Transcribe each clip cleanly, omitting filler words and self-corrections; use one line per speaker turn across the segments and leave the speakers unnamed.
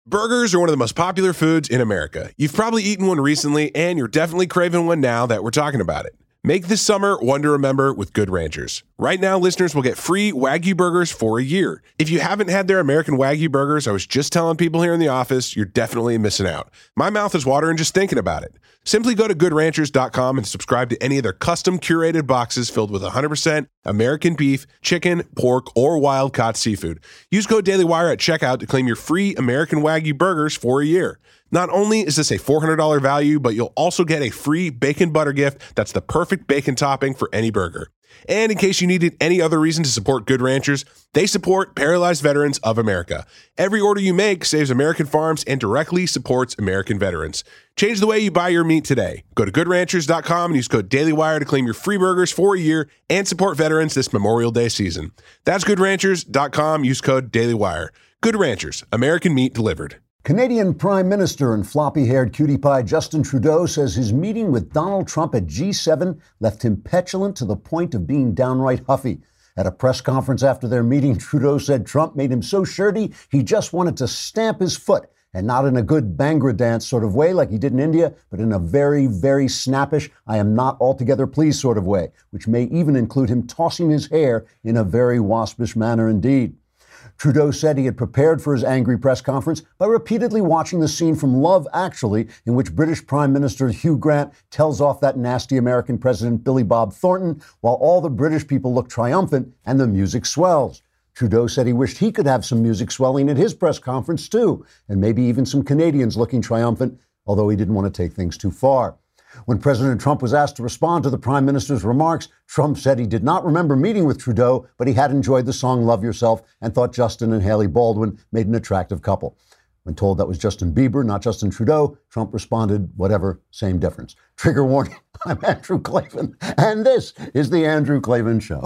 Burgers are one of the most popular foods in America. You've probably eaten one recently, and you're definitely craving one now that we're talking about it. Make this summer one to remember with Good Ranchers. Right now, listeners will get free Wagyu burgers for a year. If you haven't had their American Wagyu burgers, I was just telling people here in the office, you're definitely missing out. My mouth is watering just thinking about it. Simply go to goodranchers.com and subscribe to any of their custom curated boxes filled with 100% American beef, chicken, pork, or wild-caught seafood. Use code DailyWire at checkout to claim your free American Wagyu burgers for a year. Not only is this a $400 value, but you'll also get a free bacon butter gift that's the perfect bacon topping for any burger. And in case you needed any other reason to support Good Ranchers, they support Paralyzed Veterans of America. Every order you make saves American farms and directly supports American veterans. Change the way you buy your meat today. Go to goodranchers.com and use code DailyWire to claim your free burgers for a year and support veterans this Memorial Day season. That's goodranchers.com. Use code DailyWire. Good Ranchers, American meat delivered.
Canadian Prime Minister and floppy-haired cutie pie Justin Trudeau says his meeting with Donald Trump at G7 left him petulant to the point of being downright huffy. At a press conference after their meeting, Trudeau said Trump made him so shirty he just wanted to stamp his foot, and not in a good Bhangra dance sort of way like he did in India, but in a very, very snappish, I am not altogether pleased sort of way, which may even include him tossing his hair in a very waspish manner indeed. Trudeau said he had prepared for his angry press conference by repeatedly watching the scene from Love Actually, in which British Prime Minister Hugh Grant tells off that nasty American President Billy Bob Thornton, while all the British people look triumphant and the music swells. Trudeau said he wished he could have some music swelling at his press conference too, and maybe even some Canadians looking triumphant, although he didn't want to take things too far. When President Trump was asked to respond to the Prime Minister's remarks, Trump said he did not remember meeting with Trudeau, but he had enjoyed the song Love Yourself and thought Justin and Haley Baldwin made an attractive couple. When told that was Justin Bieber, not Justin Trudeau, Trump responded, whatever, same difference. Trigger warning, I'm Andrew Klavan, and this is The Andrew Klavan Show.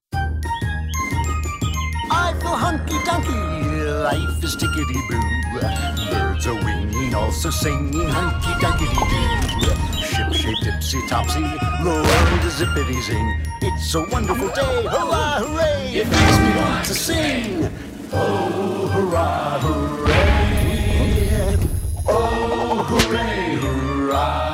I feel hunky-dunky, life is tickety-boo. Birds are winging, also singing hunky-dunky-doo. Ship-shape, tipsy-topsy, the world is zippity-zing. It's a wonderful day, hurrah, hooray! It makes me want to sing. Oh, hurrah, hooray! Oh, hooray, hurrah!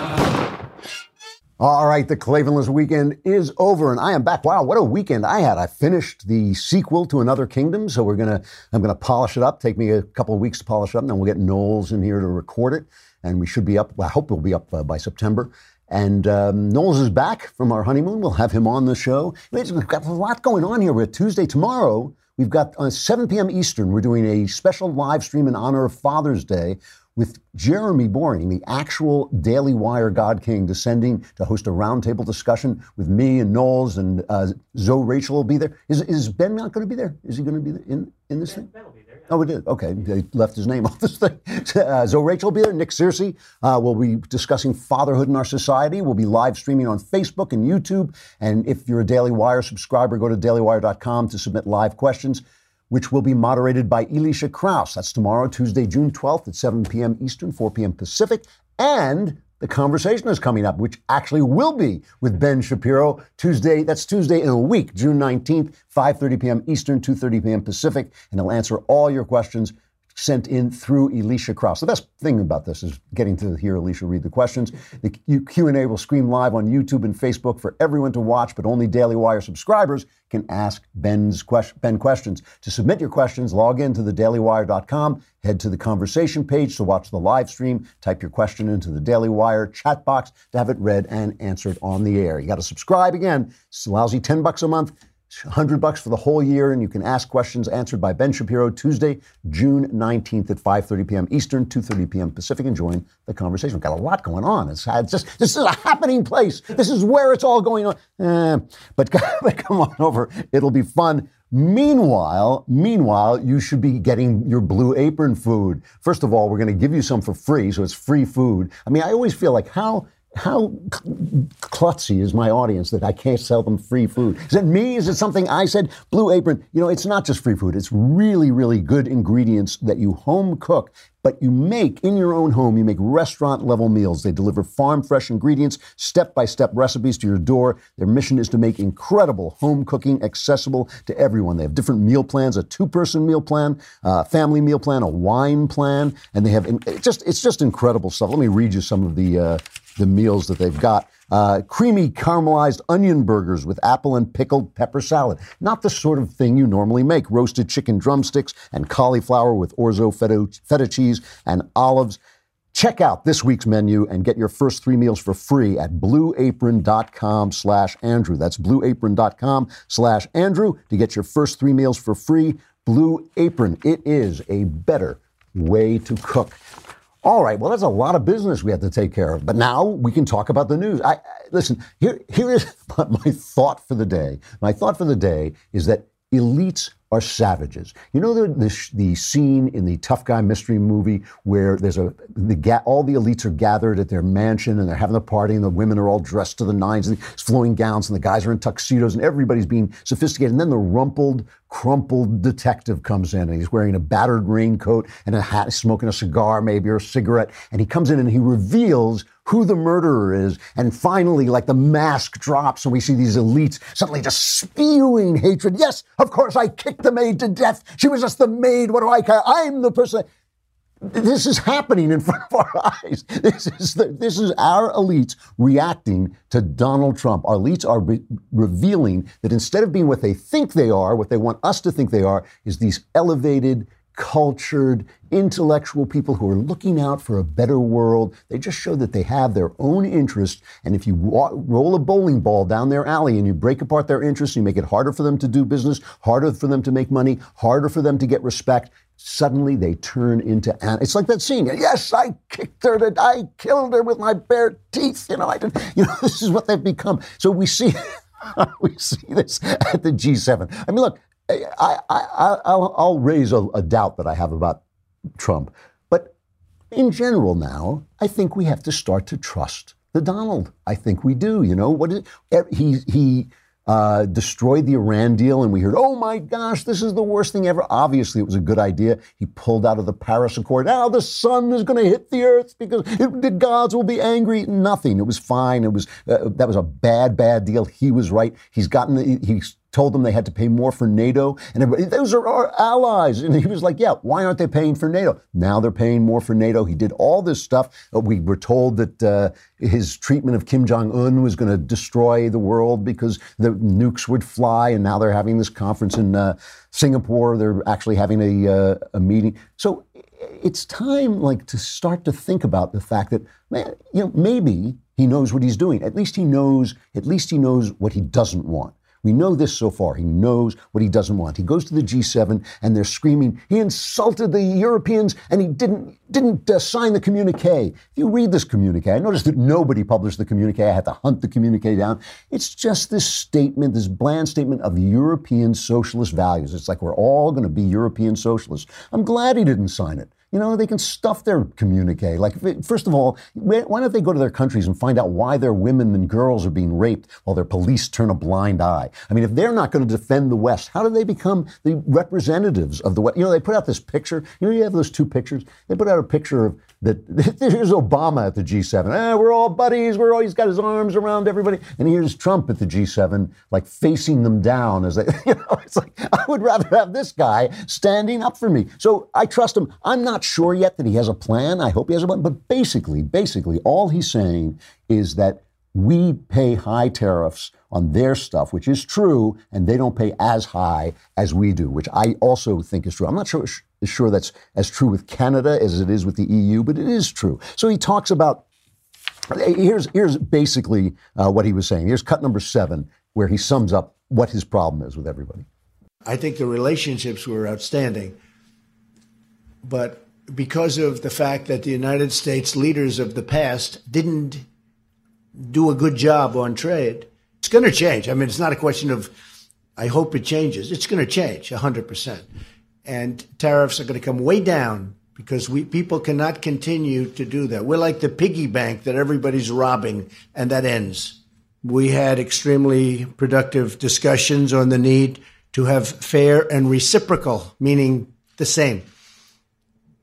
All right, the Klavanless weekend is over, and I am back. Wow, what a weekend I had. I finished the sequel to Another Kingdom, so I'm gonna polish it up. Take me a couple of weeks to polish it up, and then we'll get Knowles in here to record it, and we should be up. Well, I hope we'll be up by September. And Knowles is back from our honeymoon. We'll have him on the show. We've got a lot going on here. We're Tuesday tomorrow. We've got 7 p.m. Eastern. We're doing a special live stream in honor of Father's Day with Jeremy Boring, the actual Daily Wire God King, descending to host a roundtable discussion with me and Knowles, and Zoe Rachel will be there. Is Ben not going to be there? Is he going to be in this thing? Ben will be there. Yeah. Oh, it did. Okay, they left his name off this thing. Zoe Rachel will be there. Nick Searcy will be discussing fatherhood in our society. We'll be live streaming on Facebook and YouTube. And if you're a Daily Wire subscriber, go to dailywire.com to submit live questions, which will be moderated by Elisha Krauss. That's tomorrow, Tuesday, June 12th at 7 p.m. Eastern, 4 p.m. Pacific. And The Conversation is coming up, which actually will be with Ben Shapiro. That's Tuesday in a week, June 19th, 5:30 p.m. Eastern, 2:30 p.m. Pacific. And he'll answer all your questions sent in through Elisha Krauss. The best thing about this is getting to hear Elisha read the questions. The Q&A will stream live on YouTube and Facebook for everyone to watch, but only Daily Wire subscribers can ask Ben questions. To submit your questions, log in to thedailywire.com, head to the conversation page to watch the live stream, type your question into the Daily Wire chat box to have it read and answered on the air. You got to subscribe again. It's a lousy $10 a month. $100 for the whole year, and you can ask questions answered by Ben Shapiro Tuesday, June 19th at 5:30 p.m. Eastern, 2:30 p.m. Pacific, and join the conversation. We've got a lot going on. This is a happening place. This is where it's all going on. But come on over. It'll be fun. Meanwhile, you should be getting your Blue Apron food. First of all, we're going to give you some for free, so it's free food. I mean, I always feel like how klutzy is my audience that I can't sell them free food? Is it me? Is it something I said? Blue Apron, it's not just free food. It's really, really good ingredients that you home cook but you make, in your own home, you make restaurant-level meals. They deliver farm-fresh ingredients, step-by-step recipes to your door. Their mission is to make incredible home cooking accessible to everyone. They have different meal plans, a 2-person meal plan, a family meal plan, a wine plan, and they have, it's just incredible stuff. Let me read you some of the meals that they've got. Creamy caramelized onion burgers with apple and pickled pepper salad. Not the sort of thing you normally make. Roasted chicken drumsticks and cauliflower with orzo feta cheese and olives. Check out this week's menu and get your first 3 meals for free at blueapron.com/Andrew. That's blueapron.com/Andrew to get your first 3 meals for free. Blue Apron. It is a better way to cook. All right, well, that's a lot of business we have to take care of. But now we can talk about the news. Listen, here is my thought for the day. My thought for the day is that elites are savages. You know the scene in the Tough Guy mystery movie where there's all the elites are gathered at their mansion and they're having a party and the women are all dressed to the nines and flowing gowns and the guys are in tuxedos and everybody's being sophisticated. And then the rumpled, crumpled detective comes in and he's wearing a battered raincoat and a hat, smoking a cigar maybe or a cigarette. And he comes in and he reveals who the murderer is. And finally, like the mask drops and we see these elites suddenly just spewing hatred. Yes, of course, I kicked the maid to death. She was just the maid. What do I care? I'm the person. This is happening in front of our eyes. This is our elites reacting to Donald Trump. Our elites are revealing that instead of being what they think they are, what they want us to think they are, is these elevated, cultured, intellectual people who are looking out for a better world. They just show that they have their own interest. And if you roll a bowling ball down their alley and you break apart their interests, you make it harder for them to do business, harder for them to make money, harder for them to get respect, suddenly they turn into, it's like that scene. Yes, I kicked her, I killed her with my bare teeth. This is what they've become. So we see this at the G7. I mean, look, I'll raise a doubt that I have about Trump. But in general now, I think we have to start to trust the Donald. I think we do. He destroyed the Iran deal and we heard, oh my gosh, this is the worst thing ever. Obviously, it was a good idea. He pulled out of the Paris Accord. Now the sun is going to hit the earth because the gods will be angry. Nothing. It was fine. It was that was a bad deal. He was right. He's told them they had to pay more for NATO, and everybody, those are our allies. And he was like, yeah, why aren't they paying for NATO? Now they're paying more for NATO. He did all this stuff. We were told that his treatment of Kim Jong-un was going to destroy the world because the nukes would fly, and now they're having this conference in Singapore. They're actually having a meeting. So it's time to start to think about the fact that, man, maybe he knows what he's doing. At least he knows what he doesn't want. We know this so far. He knows what he doesn't want. He goes to the G7 and they're screaming, he insulted the Europeans and he didn't sign the communique. If you read this communique, I noticed that nobody published the communique. I had to hunt the communique down. It's just this statement, this bland statement of European socialist values. It's like we're all going to be European socialists. I'm glad he didn't sign it. They can stuff their communique. First of all, why don't they go to their countries and find out why their women and girls are being raped while their police turn a blind eye? I mean, if they're not going to defend the West, how do they become the representatives of the West? They put out this picture. You have those 2 pictures. They put out a picture of here's Obama at the G7. We're all buddies. He's got his arms around everybody. And here's Trump at the G7, facing them down as they, it's like, I would rather have this guy standing up for me. So I trust him. I'm not sure yet that he has a plan. I hope he has a plan. But basically, all he's saying is that we pay high tariffs on their stuff, which is true, and they don't pay as high as we do, which I also think is true. I'm not sure that's as true with Canada as it is with the EU, but it is true. So he talks about, here's basically what he was saying. Here's cut number 7, where he sums up what his problem is with everybody.
I think the relationships were outstanding, but because of the fact that the United States leaders of the past didn't do a good job on trade, it's going to change. I mean, it's not a question of, I hope it changes. It's going to change 100%. And tariffs are going to come way down because people cannot continue to do that. We're like the piggy bank that everybody's robbing, and that ends. We had extremely productive discussions on the need to have fair and reciprocal, meaning the same.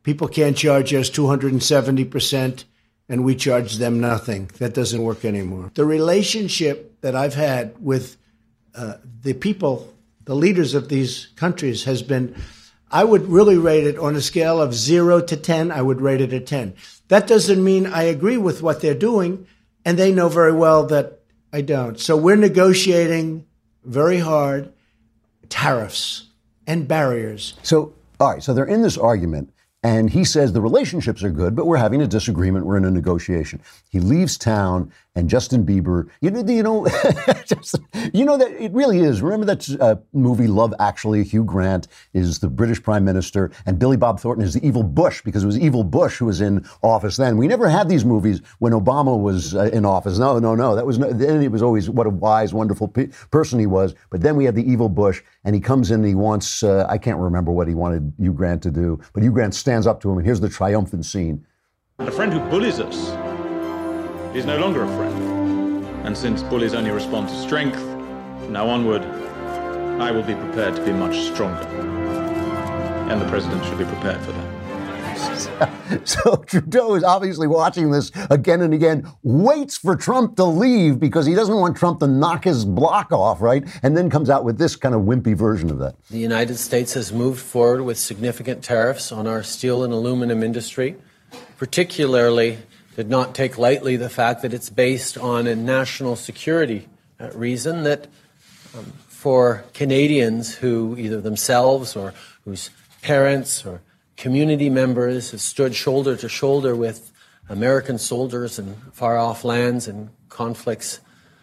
people can't charge us 270% and we charge them nothing. That doesn't work anymore. The relationship that I've had with the people, the leaders of these countries has been, I would really rate it on a scale of 0 to 10. I would rate it a 10. That doesn't mean I agree with what they're doing, and they know very well that I don't. So we're negotiating very hard tariffs and barriers.
So, all right, so they're in this argument, and he says the relationships are good, but we're having a disagreement. We're in a negotiation. He leaves town, and Justin Bieber, you know that it really is. Remember that movie Love Actually? Hugh Grant is the British Prime Minister, and Billy Bob Thornton is the evil Bush, because it was evil Bush who was in office then. We never had these movies when Obama was in office. No. Then it was always what a wise, wonderful person he was. But then we had the evil Bush, and he comes in and he wants, I can't remember what he wanted Hugh Grant to do, but Hugh Grant stands up to him, and here's the triumphant scene.
A friend who bullies us is no longer a friend. And since bullies only respond to strength, now onward, I will be prepared to be much stronger. And the president should be prepared for that.
So Trudeau is obviously watching this again and again, waits for Trump to leave because he doesn't want Trump to knock his block off, right? And then comes out with this kind of wimpy version of that.
The United States has moved forward with significant tariffs on our steel and aluminum industry, particularly did not take lightly the fact that it's based on a national security reason that for Canadians who either themselves or whose parents or community members have stood shoulder to shoulder with American soldiers in far-off lands and conflicts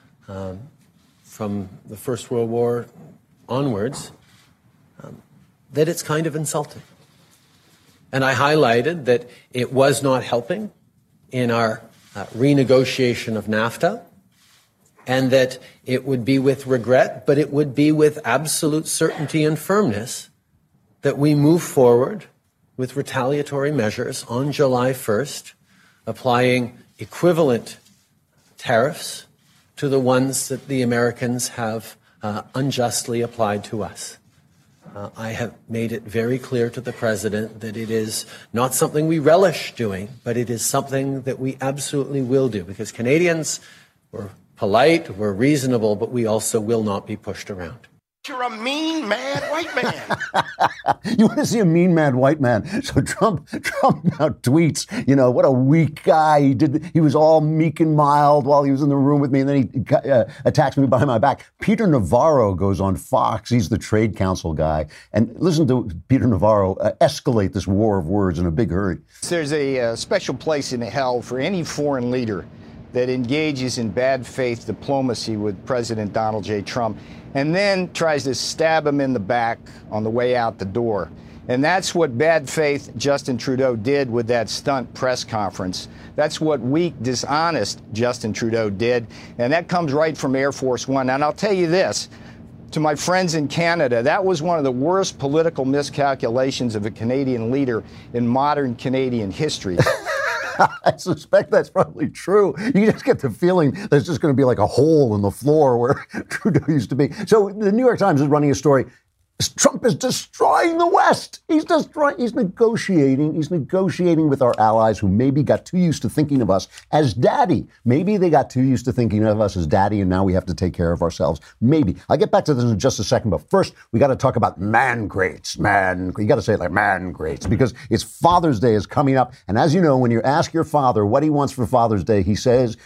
from the First World War onwards, that it's kind of insulting. And I highlighted that it was not helping in our renegotiation of NAFTA, and that it would be with regret, but it would be with absolute certainty and firmness that we move forward with retaliatory measures on July 1st, applying equivalent tariffs to the ones that the Americans have unjustly applied to us. I have made it very clear to the president that it is not something we relish doing, but it is something that we absolutely will do, because Canadians, we're polite, we're reasonable, but we also will not be pushed around.
You're a mean, mad white man.
You want to see a mean, mad white man? So Trump now tweets, what a weak guy. He was all meek and mild while he was in the room with me, and then he attacks me behind my back. Peter Navarro goes on Fox. He's the trade council guy. And listen to Peter Navarro escalate this war of words in a big hurry.
There's a special place in hell for any foreign leader that engages in bad faith diplomacy with President Donald J. Trump and then tries to stab him in the back on the way out the door. And that's what bad faith Justin Trudeau did with that stunt press conference. That's what weak, dishonest Justin Trudeau did. And that comes right from Air Force One. And I'll tell you this, to my friends in Canada, that was one of the worst political miscalculations of a Canadian leader in modern Canadian history.
I suspect that's probably true. You just get the feeling there's just going to be like a hole in the floor where Trudeau used to be. So the New York Times is running a story. Trump is destroying the West. He's negotiating with our allies who maybe got too used to thinking of us as daddy. Maybe they got too used to thinking of us as daddy, and now we have to take care of ourselves. Maybe. I'll get back to this in just a second, but first we got to talk about man greats. You got to say it like man greats, because it's Father's Day is coming up, and as you know, when you ask your father what he wants for Father's Day, he says,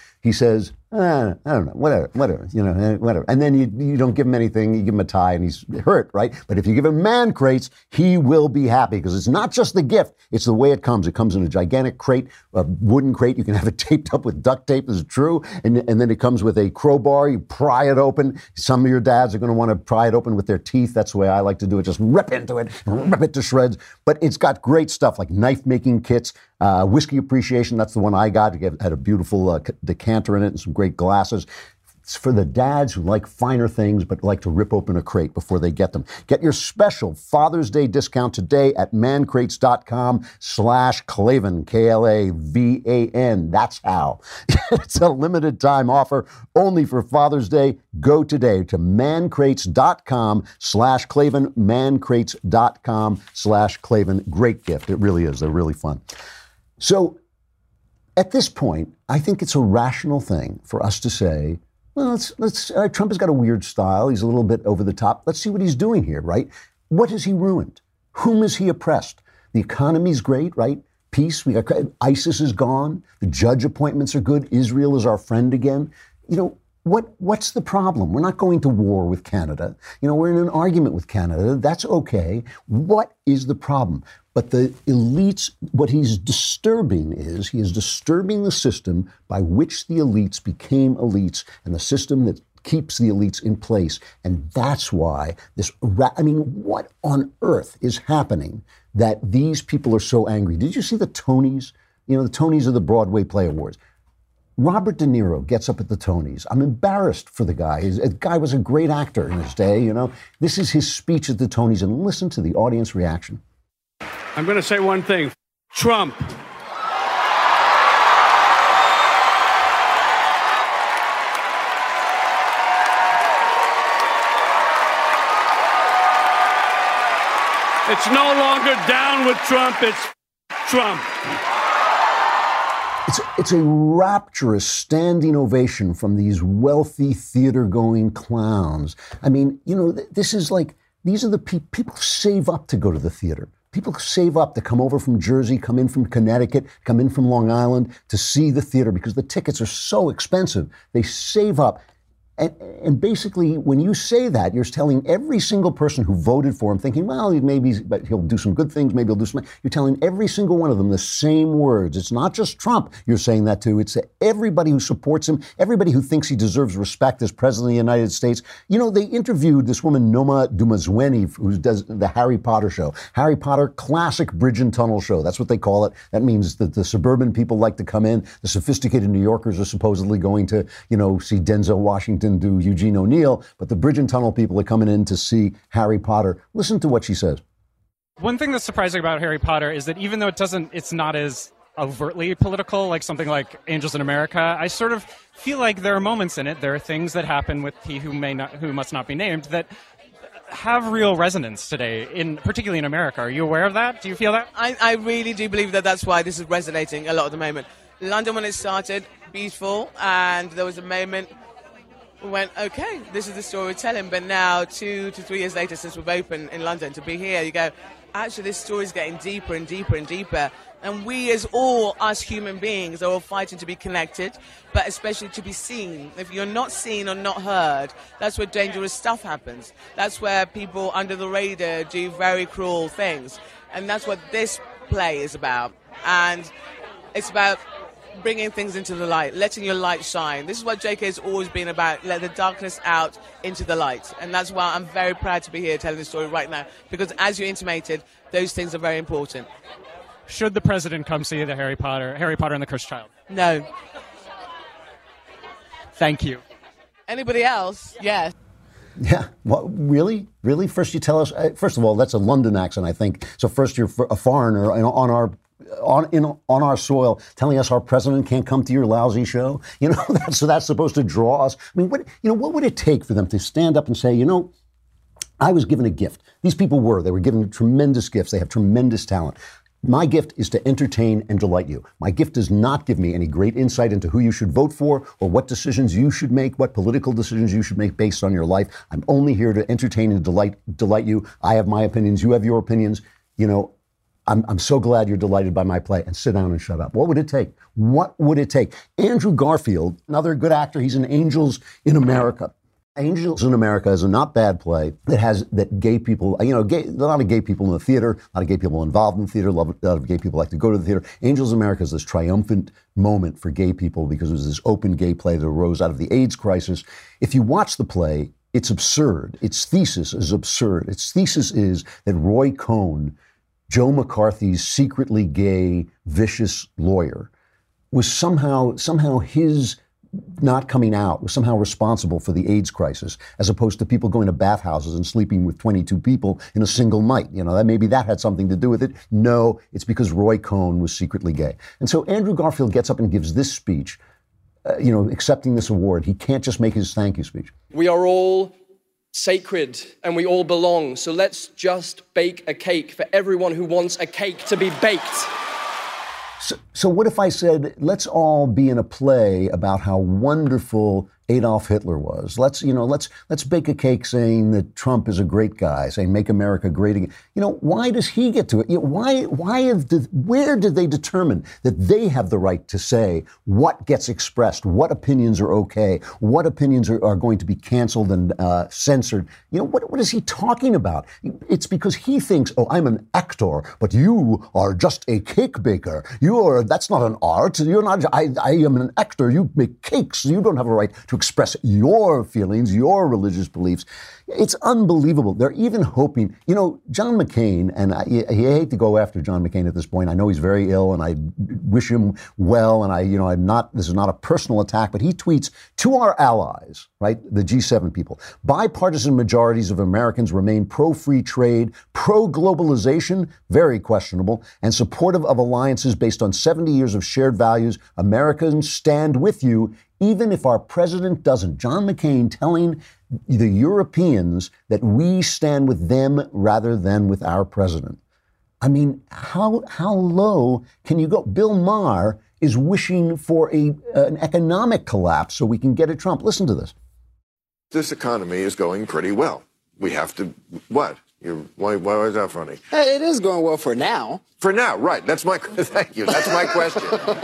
I don't know, whatever, whatever. And then you don't give him anything, you give him a tie and he's hurt, right? But if you give him man crates, he will be happy, because it's not just the gift, it's the way it comes. It comes in a gigantic crate, a wooden crate. You can have it taped up with duct tape, this is true. And then it comes with a crowbar. You pry it open. Some of your dads are going to want to pry it open with their teeth. That's the way I like to do it. Just rip into it and rip it to shreds. But it's got great stuff like knife making kits, whiskey appreciation. That's the one I got. It had a beautiful decanter in it and some great glasses. It's for the dads who like finer things but like to rip open a crate before they get them. Get your special Father's Day discount today at mancrates.com/Klavan, Klavan. That's how. It's a limited time offer only for Father's Day. Go today to mancrates.com/Klavan, mancrates.com/Klavan. Great gift. It really is. They're really fun. So at this point, I think it's a rational thing for us to say, well, Trump has got a weird style. He's a little bit over the top. Let's see what he's doing here, right? What has he ruined? Whom has he oppressed? The economy's great, right? Peace. ISIS is gone. The judge appointments are good. Israel is our friend again. What's the problem? We're not going to war with Canada. We're in an argument with Canada. That's okay. What is the problem? But the elites, what he's disturbing is he is disturbing the system by which the elites became elites and the system that keeps the elites in place. And that's why what on earth is happening that these people are so angry? Did you see the Tonys? The Tonys are the Broadway Play Awards. Robert De Niro gets up at the Tonys. I'm embarrassed for the guy. The guy was a great actor in his day, This is his speech at the Tonys, and listen to the audience reaction.
I'm going to say one thing. Trump. It's no longer down with Trump. It's Trump.
It's a rapturous standing ovation from these wealthy theater-going clowns. This is like, these are the people who save up to go to the theater. People save up to come over from Jersey, come in from Connecticut, come in from Long Island to see the theater because the tickets are so expensive. They save up. And basically, when you say that, you're telling every single person who voted for him, thinking, well, but he'll do some good things, maybe he'll do some. You're telling every single one of them the same words. It's not just Trump you're saying that to. It's to everybody who supports him, everybody who thinks he deserves respect as president of the United States. They interviewed this woman, Noma Dumazweni, who does the Harry Potter show. Harry Potter, classic bridge and tunnel show. That's what they call it. That means that the suburban people like to come in. The sophisticated New Yorkers are supposedly going to, see Denzel Washington do Eugene O'Neill, but the bridge and tunnel people are coming in to see Harry Potter. Listen to what she says.
One thing that's surprising about Harry Potter is that even though it's not as overtly political, like something like Angels in America, I sort of feel like there are moments in it, there are things that happen with he who must not be named, that have real resonance today, particularly in America. Are you aware of that? Do you feel that?
I really do believe that that's why this is resonating a lot at the moment. London, when it started, beautiful, and there was a moment we went, okay, this is the story we're telling. But now, 2 to 3 years later, since we've opened in London, to be here, you go, actually, this story is getting deeper and deeper and deeper. And we, as us human beings, are all fighting to be connected, but especially to be seen. If you're not seen or not heard, that's where dangerous stuff happens. That's where people under the radar do very cruel things. And that's what this play is about. And it's about bringing things into the light, letting your light shine. This is what JK has always been about, let the darkness out into the light. And that's why I'm very proud to be here telling the story right now, because as you intimated, those things are very important.
Should the president come see the Harry Potter and the Cursed Child?
No.
Thank you.
Anybody else? Yes.
Yeah. Well, really? Really? First you tell us, first of all, that's a London accent, I think. So first you're a foreigner on our soil telling us our president can't come to your lousy show. So that's supposed to draw us. I mean, what would it take for them to stand up and say, I was given a gift. These people they were given tremendous gifts. They have tremendous talent. My gift is to entertain and delight you. My gift does not give me any great insight into who you should vote for or what decisions you should make, what political decisions you should make based on your life. I'm only here to entertain and delight you. I have my opinions. You have your opinions. I'm so glad you're delighted by my play, and sit down and shut up. What would it take? What would it take? Andrew Garfield, another good actor, he's in Angels in America. Angels in America is a not bad play that gay people, a lot of gay people in the theater, a lot of gay people involved in the theater, a lot of gay people like to go to the theater. Angels in America is this triumphant moment for gay people because it was this open gay play that arose out of the AIDS crisis. If you watch the play, it's absurd. Its thesis is absurd. Its thesis is that Roy Cohn, Joe McCarthy's secretly gay, vicious lawyer, was somehow his not coming out was somehow responsible for the AIDS crisis, as opposed to people going to bathhouses and sleeping with 22 people in a single night. That maybe that had something to do with it. No, it's because Roy Cohn was secretly gay. And so Andrew Garfield gets up and gives this speech, accepting this award. He can't just make his thank you speech.
We are all sacred and we all belong. So let's just bake a cake for everyone who wants a cake to be baked.
So what if I said, let's all be in a play about how wonderful Adolf Hitler was. Let's bake a cake saying that Trump is a great guy, saying make America great again. Why does he get to it? Where did they determine that they have the right to say what gets expressed, what opinions are okay, what opinions are going to be canceled and censored? What is he talking about? It's because he thinks, oh, I'm an actor, but you are just a cake baker. That's not an art. You're not. I am an actor. You make cakes. You don't have a right to express your feelings, your religious beliefs. It's unbelievable. They're even hoping, John McCain, and I hate to go after John McCain at this point. I know he's very ill and I wish him well. And this is not a personal attack, but he tweets to our allies, right? The G7 people. Bipartisan majorities of Americans remain pro-free trade, pro-globalization, very questionable, and supportive of alliances based on 70 years of shared values. Americans stand with you, even if our president doesn't. John McCain telling the Europeans that we stand with them rather than with our president. I mean, how low can you go? Bill Maher is wishing for an economic collapse so we can get at Trump. Listen to this.
This economy is going pretty well. We have to, what? Why is that funny?
Hey, it is going well for now.
For now, right. Thank you. That's my question.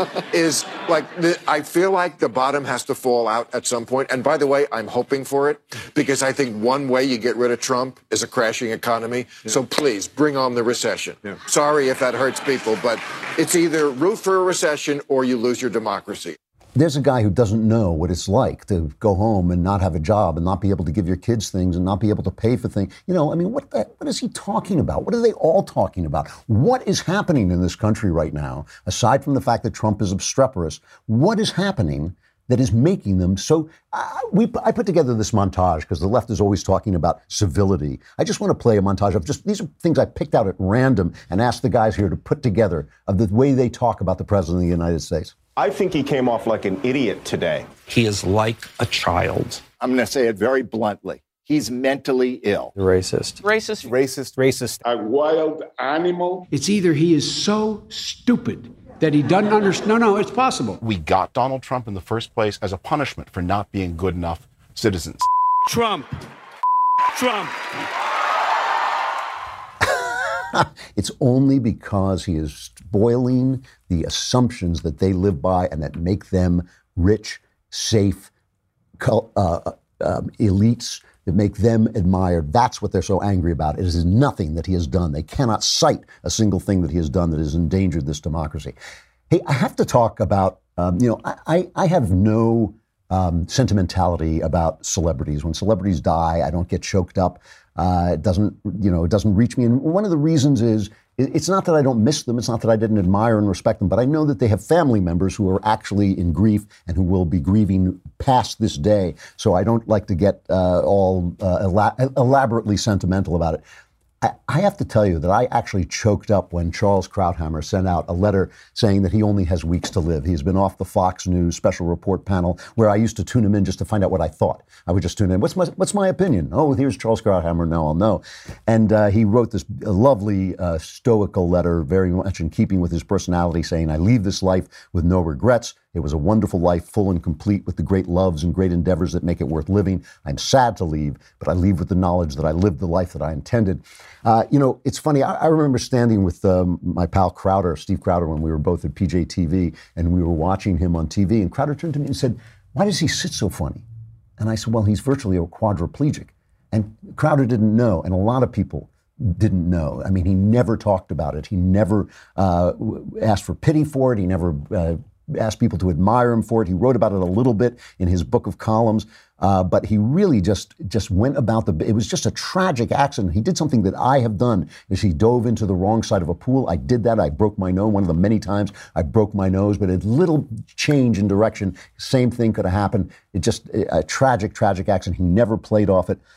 I feel like the bottom has to fall out at some point. And by the way, I'm hoping for it because I think one way you get rid of Trump is a crashing economy. Yeah. So please bring on the recession. Yeah. Sorry if that hurts people, but it's either root for a recession or you lose your democracy.
There's a guy who doesn't know what it's like to go home and not have a job and not be able to give your kids things and not be able to pay for things. What is he talking about? What are they all talking about? What is happening in this country right now, aside from the fact that Trump is obstreperous? What is happening that is making them so... I put together this montage because the left is always talking about civility. I just want to play a montage of these are things I picked out at random and asked the guys here to put together of the way they talk about the President of the United States.
I think he came off like an idiot today.
He is like a child.
I'm going to say it very bluntly. He's mentally ill.
Racist.
Racist.
Racist. Racist.
A wild animal.
It's either he is so stupid that he doesn't understand. No, it's possible.
We got Donald Trump in the first place as a punishment for not being good enough citizens.
Trump.
It's only because he is spoiling the assumptions that they live by and that make them rich, safe, elites, that make them admired. That's what they're so angry about. It is nothing that he has done. They cannot cite a single thing that he has done that has endangered this democracy. Hey, I have to talk about, I have no sentimentality about celebrities. When celebrities die, I don't get choked up. It doesn't reach me. And one of the reasons is, it's not that I don't miss them. It's not that I didn't admire and respect them, but I know that they have family members who are actually in grief and who will be grieving past this day. So I don't like to get all elaborately sentimental about it. I have to tell you that I actually choked up when Charles Krauthammer sent out a letter saying that he only has weeks to live. He's been off the Fox News special report panel where I used to tune him in just to find out what I thought. I would just tune in. What's my opinion? Oh, here's Charles Krauthammer. Now I'll know. And he wrote this lovely stoical letter, very much in keeping with his personality, saying, I leave this life with no regrets. It was a wonderful life, full and complete with the great loves and great endeavors that make it worth living. I'm sad to leave, but I leave with the knowledge that I lived the life that I intended. It's funny. I remember standing with my pal Crowder, Steve Crowder, when we were both at PJTV, and we were watching him on TV. And Crowder turned to me and said, why does he sit so funny? And I said, well, he's virtually a quadriplegic. And Crowder didn't know, and a lot of people didn't know. I mean, he never talked about it. He never asked for pity for it. He never asked people to admire him for it. He wrote about it a little bit in his book of columns. But he really just went about it was just a tragic accident. He did something that I have done, is he dove into the wrong side of a pool. I did that. I broke my nose. One of the many times I broke my nose, but a little change in direction, same thing could have happened. It just, a tragic, tragic accident. He never played off it.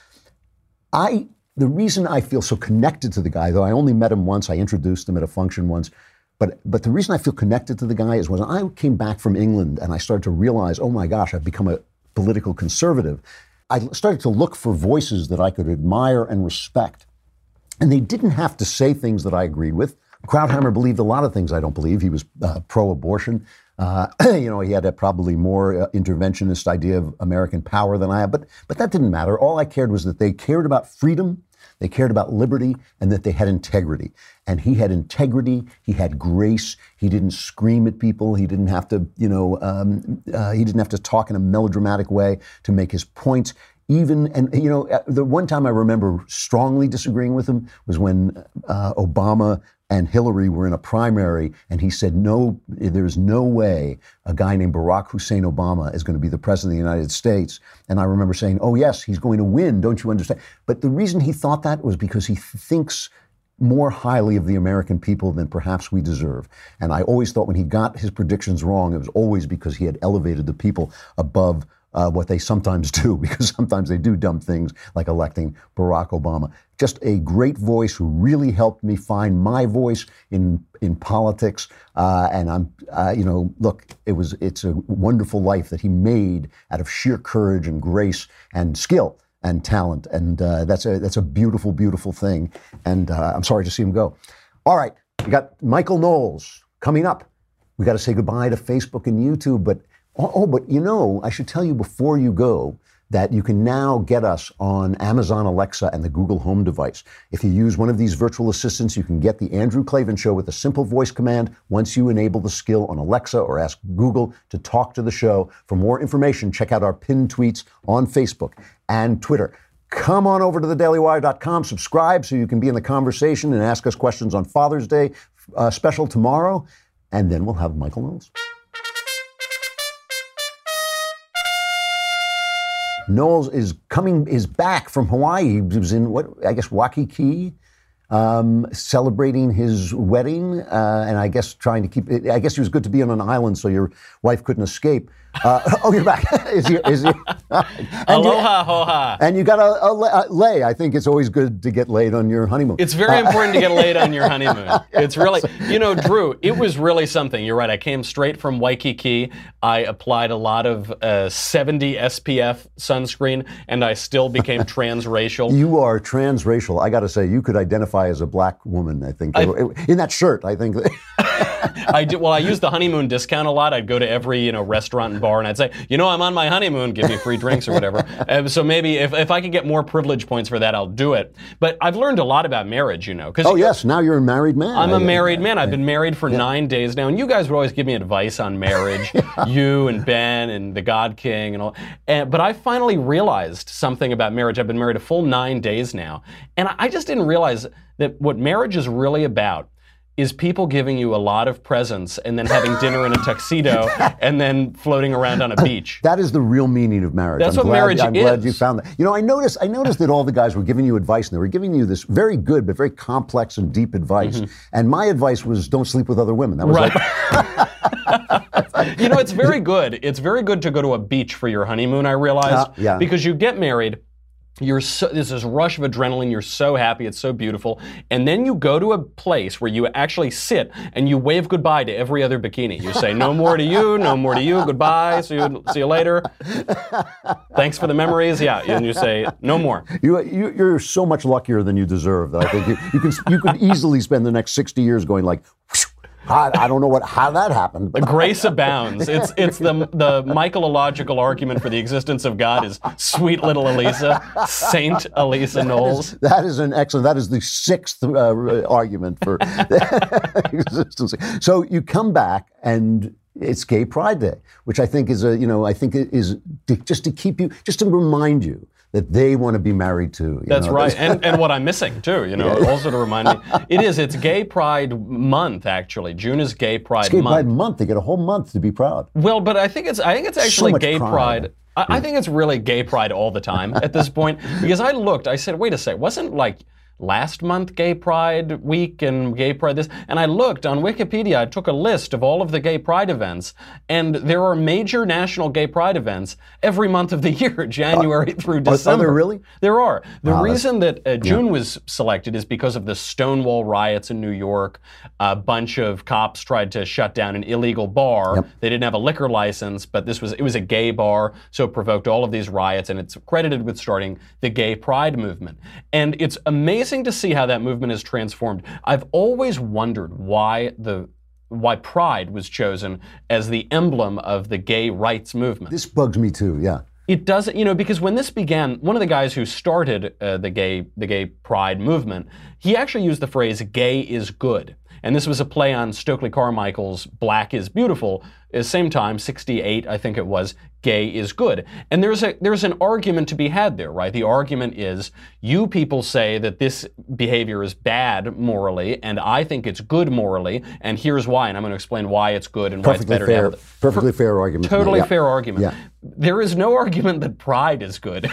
The reason I feel so connected to the guy, though I only met him once, I introduced him at a function once, but the reason I feel connected to the guy is when I came back from England and I started to realize, oh my gosh, I've become a political conservative, I started to look for voices that I could admire and respect. And they didn't have to say things that I agreed with. Krauthammer believed a lot of things I don't believe. He was pro-abortion. He had a probably more interventionist idea of American power than I have. But that didn't matter. All I cared was that they cared about freedom, they cared about liberty, and that they had integrity. And he had integrity. He had grace. He didn't scream at people. He didn't have to, he didn't have to talk in a melodramatic way to make his points. The one time I remember strongly disagreeing with him was when Obama and Hillary were in a primary, and he said, no, there's no way a guy named Barack Hussein Obama is going to be the president of the United States. And I remember saying, oh, yes, he's going to win. Don't you understand? But the reason he thought that was because he thinks more highly of the American people than perhaps we deserve. And I always thought when he got his predictions wrong, it was always because he had elevated the people above what they sometimes do, because sometimes they do dumb things like electing Barack Obama. Just a great voice who really helped me find my voice in politics. And I'm, look, it's a wonderful life that he made out of sheer courage and grace and skill and talent. And that's a beautiful, beautiful thing. And I'm sorry to see him go. All right, we got Michael Knowles coming up. We got to say goodbye to Facebook and YouTube, but I should tell you before you go that you can now get us on Amazon Alexa and the Google Home device. If you use one of these virtual assistants, you can get the Andrew Klavan Show with a simple voice command once you enable the skill on Alexa or ask Google to talk to the show. For more information, check out our pinned tweets on Facebook and Twitter. Come on over to thedailywire.com, subscribe so you can be in the conversation and ask us questions on Father's Day special tomorrow, and then we'll have Michael Knowles. Knowles is back from Hawaii. He was in Waikiki, celebrating his wedding, and I guess trying to keep it. I guess he was good to be on an island so your wife couldn't escape. You're back. Is he?
Aloha, hoha.
And you got a lay. I think it's always good to get laid on your honeymoon.
It's very important to get laid on your honeymoon. It's really, Drew, it was really something. You're right. I came straight from Waikiki. I applied a lot of 70 SPF sunscreen, and I still became transracial.
You are transracial. I got to say, you could identify as a black woman, I think. In that shirt, I think.
I do. Well, I used the honeymoon discount a lot. I'd go to every restaurant and bar, and I'd say, I'm on my honeymoon. Give me free drinks or whatever. So maybe if I could get more privilege points for that, I'll do it. But I've learned a lot about marriage,
yes, now you're a married man.
I'm a married man. I've been married for 9 days now, and you guys would always give me advice on marriage. You and Ben and the God King and all. But I finally realized something about marriage. I've been married a full 9 days now, and I just didn't realize that what marriage is really about is people giving you a lot of presents and then having dinner in a tuxedo and then floating around on a beach.
That is the real meaning of marriage.
That's what marriage is.
I'm glad you found that. I noticed that all the guys were giving you advice, and they were giving you this very good but very complex and deep advice. Mm-hmm. And my advice was, don't sleep with other women. That was
right. It's very good. It's very good to go to a beach for your honeymoon, I realized. Because you get married, there's this rush of adrenaline, you're so happy, it's so beautiful, and then you go to a place where you actually sit and you wave goodbye to every other bikini. You say, no more to you, goodbye, see you later. Thanks for the memories, and you say, no more.
You're so much luckier than you deserve that I think you could easily spend the next 60 years going like, I don't know how that happened.
But grace abounds. It's the Michaelological argument for the existence of God is sweet little Elisa, Saint Elisa Knowles.
That is the sixth argument for existence. So you come back and it's Gay Pride Day, which I think is just to remind you that they want to be married to.
That's right, and what I'm missing too. Also to remind me, it's Gay Pride Month actually. June is Gay Pride
It's Gay
Month.
Pride Month. They get a whole month to be proud.
Well, but I think it's actually
much
Gay
pride.
I think it's really Gay Pride all the time at this point, because I looked, I said, wait a sec, wasn't like last month Gay Pride Week and Gay Pride this? And I looked on Wikipedia, I took a list of all of the Gay Pride events, and there are major national Gay Pride events every month of the year, January through December.
Are there really?
There are. The reason that June was selected is because of the Stonewall riots in New York. A bunch of cops tried to shut down an illegal bar.
Yep.
They didn't have a liquor license, but it was a gay bar, so it provoked all of these riots, and it's credited with starting the Gay Pride movement. And it's amazing to see how that movement has transformed. I've always wondered why Pride was chosen as the emblem of the gay rights movement.
This bugs me too, yeah.
It doesn't, because when this began, one of the guys who started the gay pride movement, he actually used the phrase "gay is good." And this was a play on Stokely Carmichael's Black is Beautiful. At the same time, 68, I think it was, gay is good. And there's an argument to be had there, right? The argument is, you people say that this behavior is bad morally, and I think it's good morally, and here's why, and I'm going to explain why it's good and why it's better to have it.
Perfectly fair argument.
Totally fair argument.
Yeah.
There is no argument that pride is good.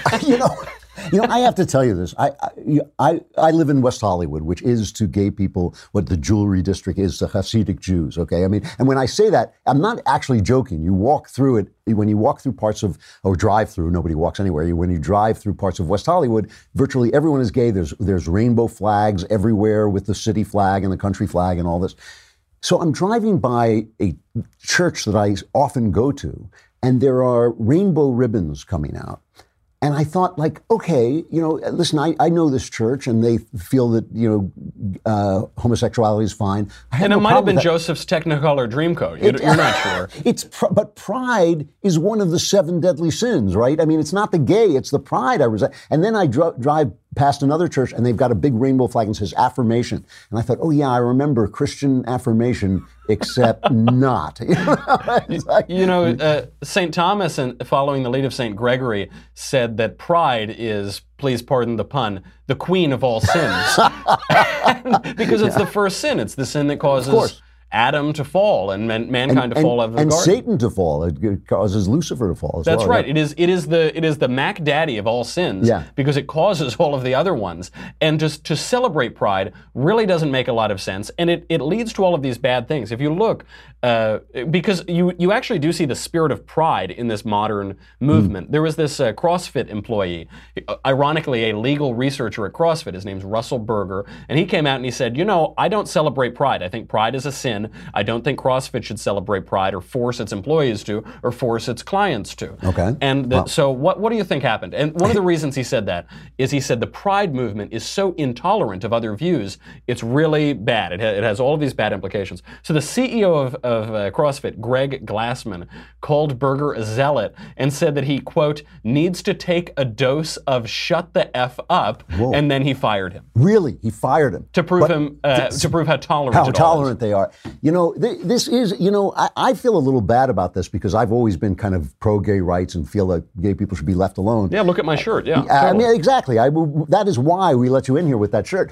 I have to tell you this. I live in West Hollywood, which is to gay people what the jewelry district is to Hasidic Jews, okay? I mean, and when I say that, I'm not actually joking. You walk through it, when you walk through parts of, or drive through, nobody walks anywhere. When you drive through parts of West Hollywood, virtually everyone is gay. There's rainbow flags everywhere with the city flag and the country flag and all this. So I'm driving by a church that I often go to, and there are rainbow ribbons coming out. And I thought, okay, listen, I know this church, and they feel that, homosexuality is fine.
And it might have been Joseph's Technicolor Dreamcoat. You're not sure.
But pride is one of the 7 deadly sins, right? I mean, it's not the gay, it's the pride I resent. And then I drive past another church, and they've got a big rainbow flag and says affirmation. And I thought, oh yeah, I remember Christian affirmation, except not.
St. Thomas, and following the lead of St. Gregory, said that pride is, please pardon the pun, the queen of all sins. Because it's the first sin. It's the sin that causes Adam to fall and mankind to fall out of the garden.
And Satan to fall. It causes Lucifer to fall as well.
That's right. It is the Mac Daddy of all sins because it causes all of the other ones. And just to celebrate pride really doesn't make a lot of sense, and it leads to all of these bad things. If you look, because you actually do see the spirit of pride in this modern movement. There was this CrossFit employee, ironically a legal researcher at CrossFit. His name's Russell Berger, and he came out and he said, I don't celebrate pride. I think pride is a sin. I don't think CrossFit should celebrate pride or force its employees to or force its clients to.
Okay.
And so what do you think happened? And one of the reasons he said that is he said the pride movement is so intolerant of other views, it's really bad. It has all of these bad implications. So the CEO of CrossFit, Greg Glassman, called Berger a zealot and said that he, quote, needs to take a dose of shut the F up, and then he fired him.
Really? He fired him?
To prove how tolerant
they are. This is, I feel a little bad about this because I've always been kind of pro-gay rights and feel that gay people should be left alone.
Yeah, look at my shirt. Yeah,
I mean, exactly. That is why we let you in here with that shirt.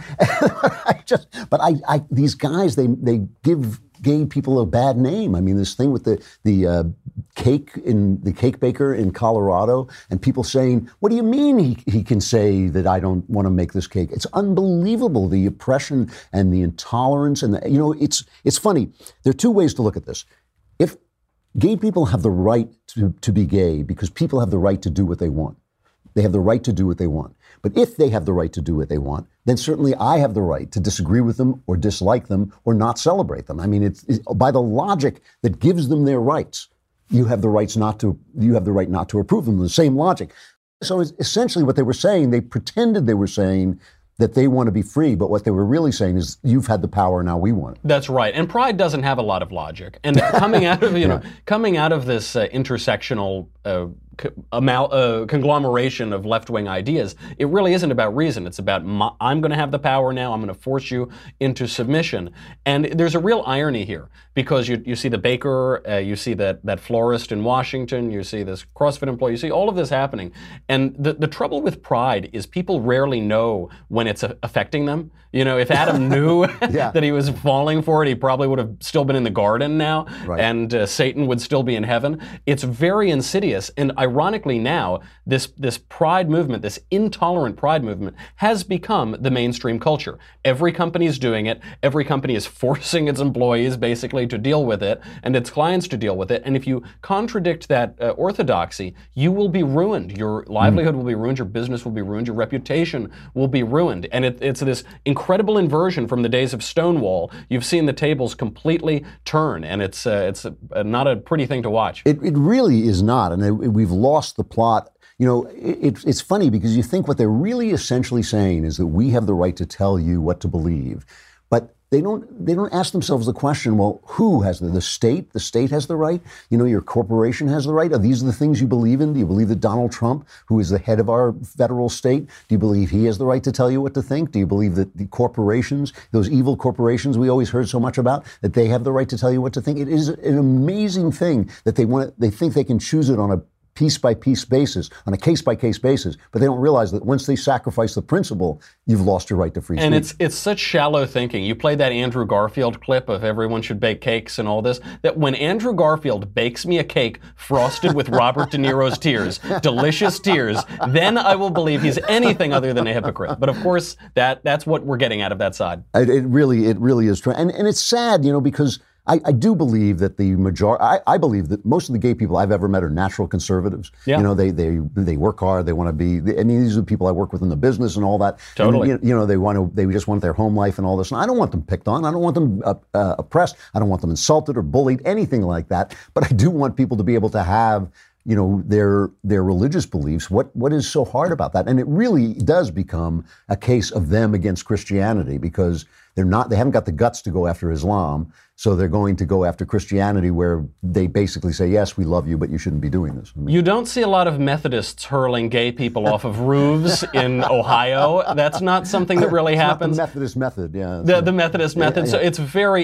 These guys, they give gay people a bad name. I mean, this thing with the cake baker in Colorado, and people saying, "What do you mean he can say that I don't want to make this cake?" It's unbelievable, the oppression and the intolerance, and it's funny. There are 2 ways to look at this. If gay people have the right to be gay because people have the right to do what they want. They have the right to do what they want. But if they have the right to do what they want, then certainly I have the right to disagree with them or dislike them or not celebrate them. I mean, it's by the logic that gives them their rights, you have the right not to approve them. The same logic. So essentially what they were saying, they pretended they were saying that they want to be free, but what they were really saying is, you've had the power, now we want it.
That's right, and pride doesn't have a lot of logic. And coming out of coming out of this intersectional conglomeration of left-wing ideas. It really isn't about reason. It's about I'm going to have the power now. I'm going to force you into submission. And there's a real irony here because you see the baker, you see that florist in Washington, you see this CrossFit employee, you see all of this happening. And the trouble with pride is people rarely know when it's affecting them. You know, if Adam knew that he was falling for it, he probably would have still been in the garden now, and Satan would still be in heaven. It's very insidious. And ironically now, this pride movement, this intolerant pride movement, has become the mainstream culture. Every company is doing it. Every company is forcing its employees basically to deal with it and its clients to deal with it. And if you contradict that orthodoxy, you will be ruined. Your livelihood will be ruined. Your business will be ruined. Your reputation will be ruined. And it's this incredible inversion from the days of Stonewall. You've seen the tables completely turn, and it's not a pretty thing to watch.
It really is not, and we've lost the plot. You know, it's funny because you think what they're really essentially saying is that we have the right to tell you what to believe, but they don't ask themselves the question, well, who has the state? The state has the right? You know, your corporation has the right? Are these the things you believe in? Do you believe that Donald Trump, who is the head of our federal state, do you believe he has the right to tell you what to think? Do you believe that the corporations, those evil corporations we always heard so much about, that they have the right to tell you what to think? It is an amazing thing that they think they can choose it on a piece-by-piece basis, on a case-by-case basis, but they don't realize that once they sacrifice the principle, you've lost your right to free speech.
And it's such shallow thinking. You played that Andrew Garfield clip of everyone should bake cakes and all this, that when Andrew Garfield bakes me a cake frosted with Robert De Niro's tears, delicious tears, then I will believe he's anything other than a hypocrite. But of course, that's what we're getting out of that side.
It really is true. And it's sad, you know, because I do believe that I believe that most of the gay people I've ever met are natural conservatives. Yeah. You know, they work hard. They want to be. I mean, these are the people I work with in the business and all that.
Totally.
And, you know, they just want their home life and all this. And I don't want them picked on. I don't want them oppressed. I don't want them insulted or bullied, anything like that. But I do want people to be able to have, you know, their religious beliefs. What is so hard about that? And it really does become a case of them against Christianity because they haven't got the guts to go after Islam. So they're going to go after Christianity where they basically say, yes, we love you, but you shouldn't be doing this. I mean,
you don't see a lot of Methodists hurling gay people off of roofs in Ohio. That's not something that really happens.
Not the Methodist method, yeah.
The Methodist method. Yeah, yeah. So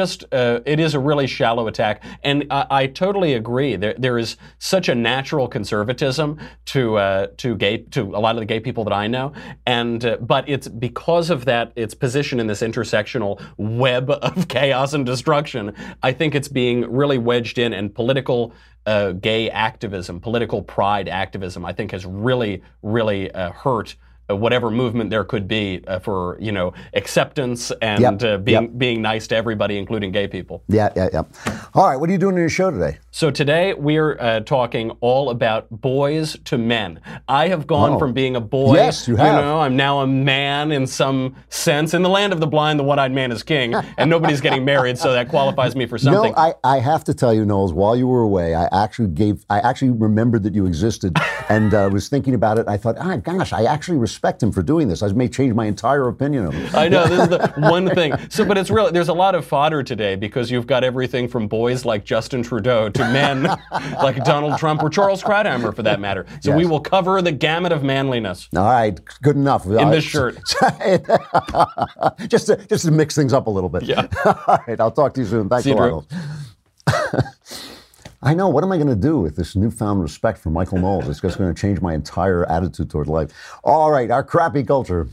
it is a really shallow attack. And I totally agree. There is such a natural conservatism to a lot of the gay people that I know. But it's because of that, its position in this intersectional web of chaos and destruction, I think it's being really wedged in, and political gay activism, political pride activism, I think has really, really hurt whatever movement there could be for, you know, acceptance and being nice to everybody, including gay people.
Yeah. All right, what are you doing in your show today?
So today we're talking all about boys to men. I have gone from being a boy.
Yes, you have.
You know, I'm now a man in some sense. In the land of the blind, the one-eyed man is king, and nobody's getting married, so that qualifies me for something.
No, I have to tell you, Knowles, while you were away, I actually remembered that you existed, and was thinking about it. I thought, gosh, I actually respect him for doing this. I may change my entire opinion of him.
I know, this is the one thing. So, but it's really, there's a lot of fodder today because you've got everything from boys like Justin Trudeau to men like Donald Trump or Charles Krauthammer, for that matter. So we will cover the gamut of manliness.
All right, good enough.
In this shirt.
just to mix things up a little bit.
Yeah.
All right, I'll talk to you soon. Thanks a lot. I know. What am I going to do with this newfound respect for Michael Knowles? It's just going to change my entire attitude toward life. All right, our crappy culture.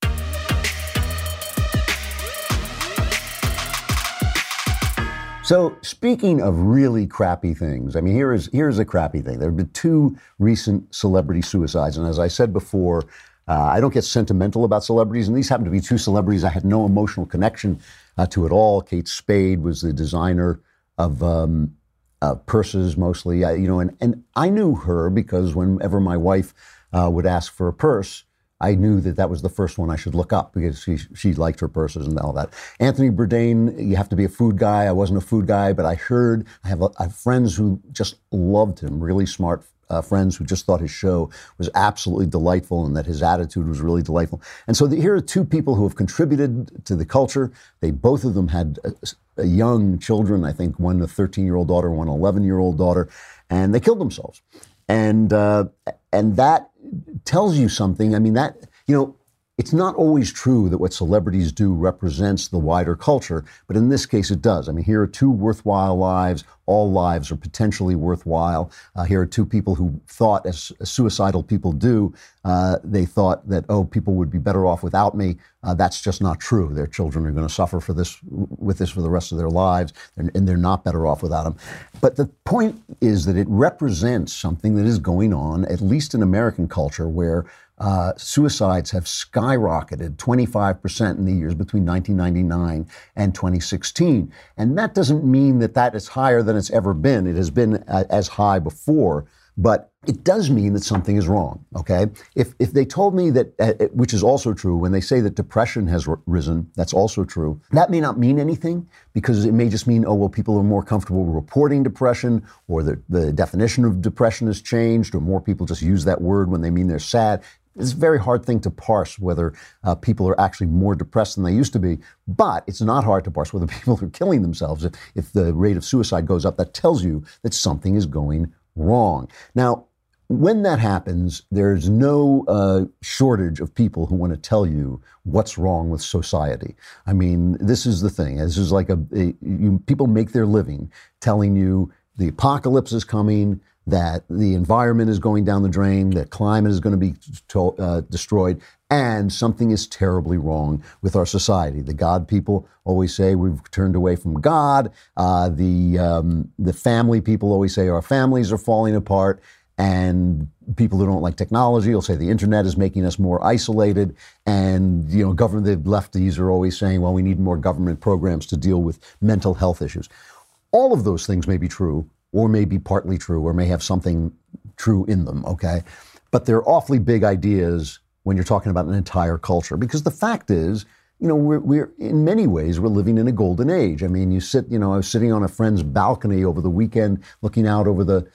So, speaking of really crappy things, I mean, here's a crappy thing. There have been 2 recent celebrity suicides, and as I said before, I don't get sentimental about celebrities, and these happen to be 2 celebrities I had no emotional connection to at all. Kate Spade was the designer of purses mostly, and I knew her because whenever my wife would ask for a purse, I knew that was the first one I should look up because she liked her purses and all that. Anthony Bourdain, you have to be a food guy. I wasn't a food guy, but I have friends who just loved him, really smart friends who just thought his show was absolutely delightful and that his attitude was really delightful. And so here are 2 people who have contributed to the culture. Both of them had young children, I think one a 13-year-old daughter, one an 11-year-old daughter, and they killed themselves. And that tells you something. I mean, that, it's not always true that what celebrities do represents the wider culture, but in this case it does. I mean, here are two worthwhile lives. All lives are potentially worthwhile. Here are two people who thought, as suicidal people do, they thought that, people would be better off without me. That's just not true. Their children are going to suffer with this for the rest of their lives, and they're not better off without them. But the point is that it represents something that is going on, at least in American culture, where suicides have skyrocketed 25% in the years between 1999 and 2016. And that doesn't mean that is higher than it's ever been. It has been as high before, but it does mean that something is wrong, okay? If they told me that, which is also true, when they say that depression has risen, that's also true. That may not mean anything, because it may just mean, people are more comfortable reporting depression, or the definition of depression has changed, or more people just use that word when they mean they're sad. It's a very hard thing to parse whether people are actually more depressed than they used to be, but it's not hard to parse whether people are killing themselves. If the rate of suicide goes up, that tells you that something is going wrong. Now, when that happens, there's no shortage of people who want to tell you what's wrong with society. I mean, this is the thing. This is like people make their living telling you the apocalypse is coming, that the environment is going down the drain, that climate is going to be destroyed, and something is terribly wrong with our society. The God people always say we've turned away from God. The family people always say our families are falling apart. And people who don't like technology will say the internet is making us more isolated. And, the lefties are always saying, well, we need more government programs to deal with mental health issues. All of those things may be true, or may be partly true, or may have something true in them, okay? But they're awfully big ideas when you're talking about an entire culture. Because the fact is, we're in many ways, we're living in a golden age. I mean, I was sitting on a friend's balcony over the weekend, looking out over the,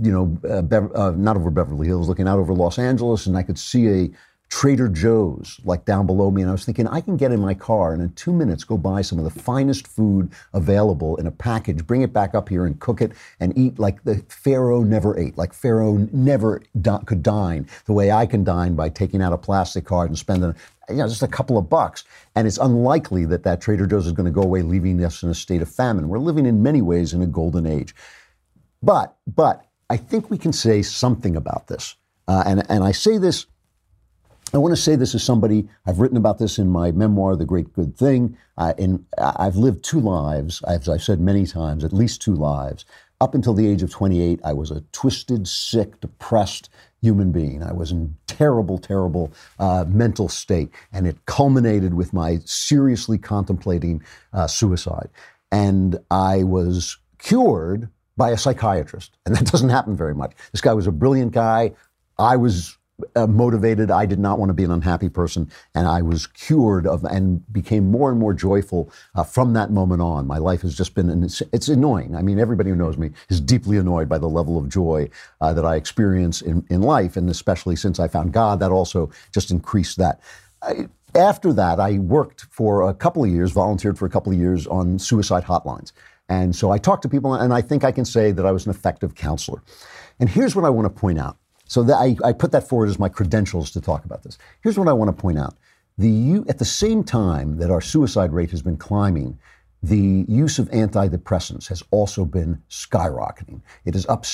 not over Beverly Hills, looking out over Los Angeles, and I could see a Trader Joe's like down below me, and I was thinking, I can get in my car and in 2 minutes go buy some of the finest food available in a package, bring it back up here and cook it and eat like the Pharaoh never ate, like Pharaoh never could dine the way I can dine by taking out a plastic card and spending just a couple of bucks. And it's unlikely that Trader Joe's is going to go away, leaving us in a state of famine. We're living in many ways in a golden age. But I think we can say something about this. And I say this, I want to say this as somebody, I've written about this in my memoir, The Great Good Thing. I've lived two lives, as I've said many times, at least two lives. Up until the age of 28, I was a twisted, sick, depressed human being. I was in terrible, terrible mental state, and it culminated with my seriously contemplating suicide. And I was cured by a psychiatrist, and that doesn't happen very much. This guy was a brilliant guy. I was motivated. I did not want to be an unhappy person, and I was cured of and became more and more joyful from that moment on. My life has just been, it's annoying. I mean, everybody who knows me is deeply annoyed by the level of joy that I experience in life, and especially since I found God, that also just increased that. After that, I worked for a couple of years, volunteered for a couple of years on suicide hotlines. And so I talked to people, and I think I can say that I was an effective counselor. And here's what I want to point out. So I put that forward as my credentials to talk about this. Here's what I want to point out. At the same time that our suicide rate has been climbing, the use of antidepressants has also been skyrocketing. It is up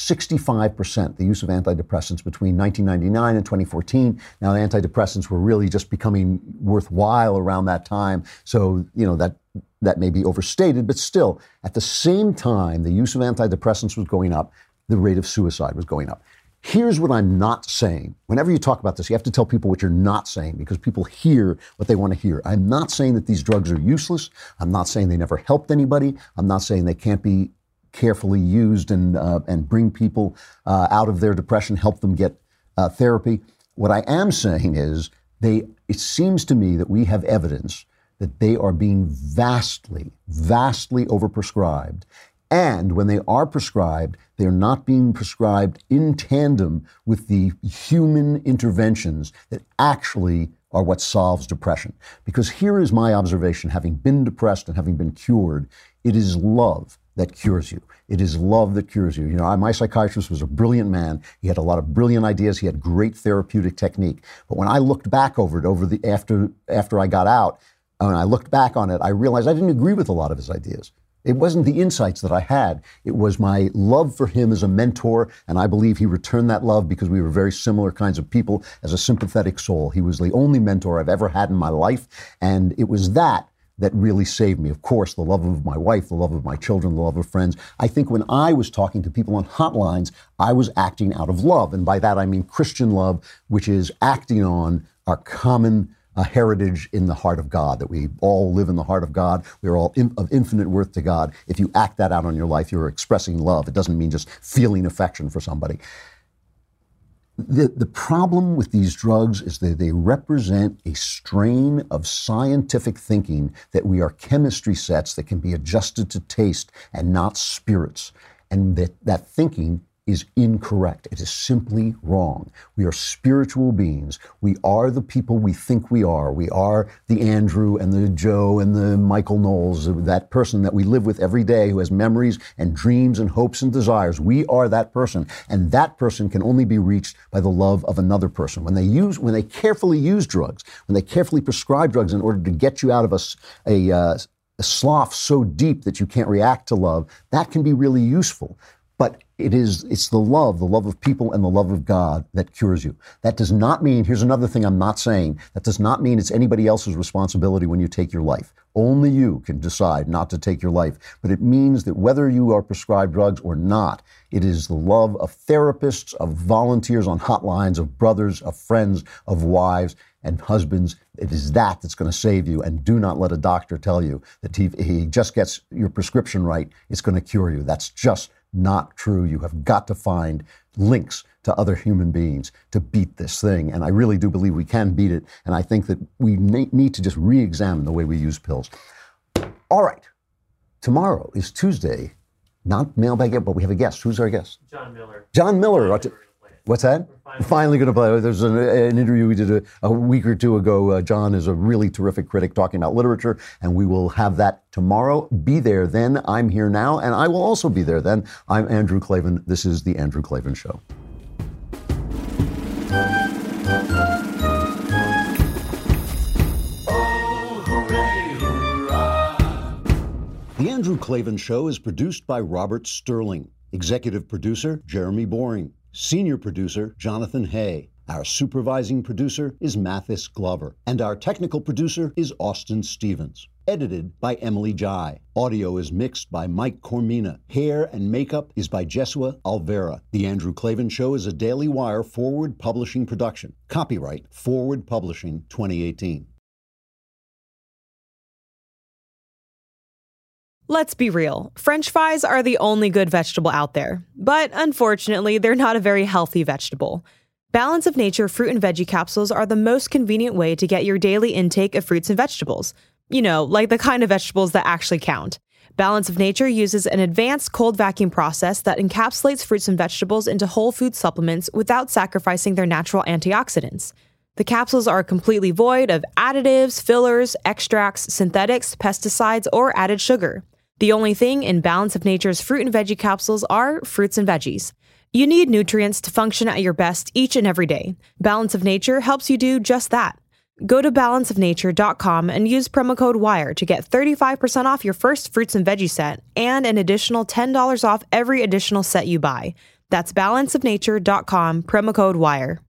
65%, the use of antidepressants between 1999 and 2014. Now, the antidepressants were really just becoming worthwhile around that time. So, that may be overstated, but still, at the same time the use of antidepressants was going up, the rate of suicide was going up. Here's what I'm not saying. Whenever you talk about this, you have to tell people what you're not saying, because people hear what they want to hear. I'm not saying that these drugs are useless. I'm not saying they never helped anybody. I'm not saying they can't be carefully used and bring people out of their depression, help them get therapy. What I am saying is it seems to me that we have evidence that they are being vastly, vastly overprescribed. And when they are prescribed, they're not being prescribed in tandem with the human interventions that actually are what solves depression. Because here is my observation, having been depressed and having been cured, it is love that cures you. It is love that cures you. You know, my psychiatrist was a brilliant man. He had a lot of brilliant ideas. He had great therapeutic technique. But when I looked back over it, after I got out, and I looked back on it, I realized I didn't agree with a lot of his ideas. It wasn't the insights that I had. It was my love for him as a mentor, and I believe he returned that love because we were very similar kinds of people as a sympathetic soul. He was the only mentor I've ever had in my life, and it was that really saved me. Of course, the love of my wife, the love of my children, the love of friends. I think when I was talking to people on hotlines, I was acting out of love, and by that I mean Christian love, which is acting on our common heritage in the heart of God, that we all live in the heart of God. We're all of infinite worth to God. If you act that out on your life, you're expressing love. It doesn't mean just feeling affection for somebody. The problem with these drugs is that they represent a strain of scientific thinking that we are chemistry sets that can be adjusted to taste and not spirits. And that thinking is incorrect. It is simply wrong. We are spiritual beings. We are the people we think we are. We are the Andrew and the Joe and the Michael Knowles, that person that we live with every day who has memories and dreams and hopes and desires. We are that person. And that person can only be reached by the love of another person. When they carefully use drugs, when they carefully prescribe drugs in order to get you out of a slough so deep that you can't react to love, that can be really useful. But it's the love of people and the love of God that cures you. That does not mean, here's another thing I'm not saying, that does not mean it's anybody else's responsibility when you take your life. Only you can decide not to take your life. But it means that whether you are prescribed drugs or not, it is the love of therapists, of volunteers on hotlines, of brothers, of friends, of wives and husbands. It is that's going to save you. And do not let a doctor tell you that he just gets your prescription right, it's going to cure you. That's just not true. You have got to find links to other human beings to beat this thing. And I really do believe we can beat it. And I think that we need to just re-examine the way we use pills. All right. Tomorrow is Tuesday. Not mailbag yet, but we have a guest. Who's our guest?
John Miller.
John Miller. What's that? Finally going to play. There's an interview we did a week or two ago. John is a really terrific critic talking about literature, and we will have that tomorrow. Be there then. I'm here now, and I will also be there then. I'm Andrew Klavan. This is The Andrew Klavan Show. The Andrew Klavan Show is produced by Robert Sterling. Executive producer, Jeremy Boring. Senior producer, Jonathan Hay. Our supervising producer is Mathis Glover. And our technical producer is Austin Stevens. Edited by Emily Jai. Audio is mixed by Mike Cormina. Hair and makeup is by Jesua Alvera. The Andrew Klavan Show is a Daily Wire Forward Publishing production. Copyright Forward Publishing 2018.
Let's be real. French fries are the only good vegetable out there. But unfortunately, they're not a very healthy vegetable. Balance of Nature fruit and veggie capsules are the most convenient way to get your daily intake of fruits and vegetables. You know, like the kind of vegetables that actually count. Balance of Nature uses an advanced cold vacuum process that encapsulates fruits and vegetables into whole food supplements without sacrificing their natural antioxidants. The capsules are completely void of additives, fillers, extracts, synthetics, pesticides, or added sugar. The only thing in Balance of Nature's fruit and veggie capsules are fruits and veggies. You need nutrients to function at your best each and every day. Balance of Nature helps you do just that. Go to balanceofnature.com and use promo code WIRE to get 35% off your first fruits and veggie set and an additional $10 off every additional set you buy. That's balanceofnature.com, promo code WIRE.